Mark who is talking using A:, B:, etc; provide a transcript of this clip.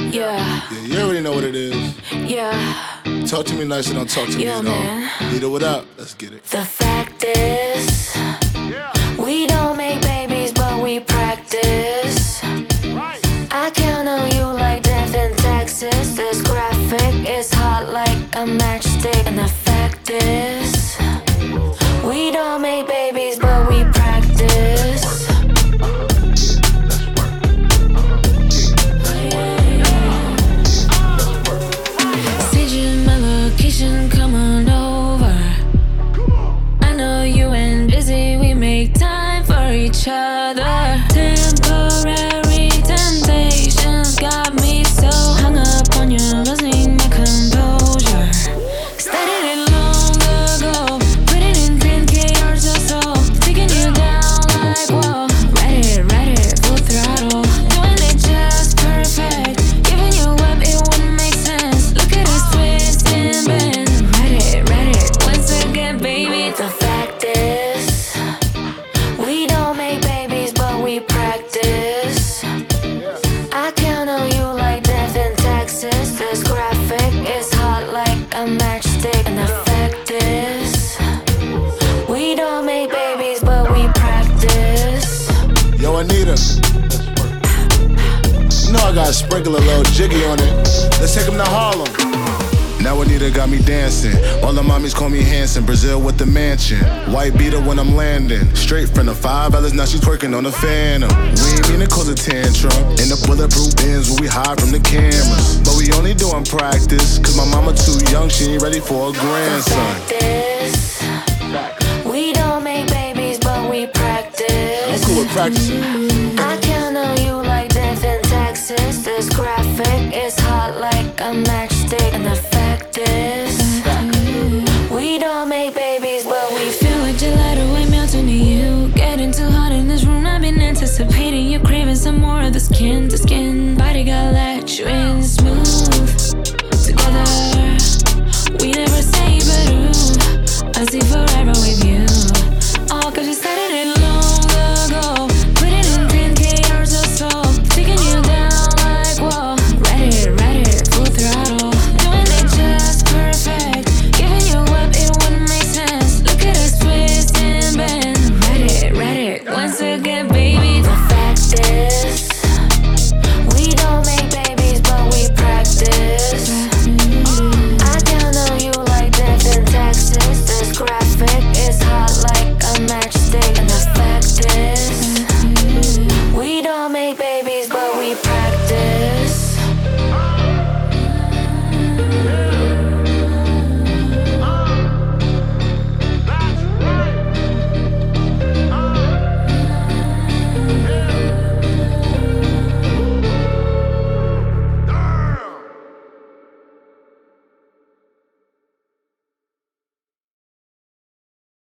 A: Yeah.
B: Yeah, you already know what it is.
A: Yeah.
B: Talk to me nice or don't talk to me at all. Leader, what up? Let's get it.
A: The fact is, we don't make babies, but we practice. I count on you like death in Texas. This graphic is hot like a matchstick. And the fact is, we don't make babies, but we practice. Stage my location, come on over. I know you ain't busy, we make time for each other. Temporary temptations got me so hung up on you, losing my composure. Started it long ago, put it in 10K hours or so, taking you down like whoa. Ride it, full throttle, doing it just perfect. Giving you up, it wouldn't make sense. Look at us twist and bend. Ride it, once again, baby. The fact is, we don't make babies, but we practice. I count on you like death in Texas. This graphic is hot like a matchstick. And the fact is, we don't make babies, but we practice.
B: Yo, Anita. You know I gotta sprinkle a little jiggy on it. Let's take him to Harlem. Now Anita got me dancing. All the mommies call me Hanson. Brazil with the mansion. White beater when I'm landing. Straight from the 5 L's, now she's twerking on the Phantom. We ain't mean to cause a tantrum. In the bulletproof bins where we hide from the cameras. But we only doing practice, cause my mama too young, she ain't ready for a grandson.
A: This, we don't make babies, but we practice.
B: I'm cool with practicing.
A: I count on you like death in Texas. This graphic is hot like a matchstick. And the fact is, we don't make babies, but we feel like gelato, way melting to you. Getting too hot in this room, I've been anticipating. You're craving some more of the skin to skin. Body got let you in smooth. Together, we never say but ooh. I see forever with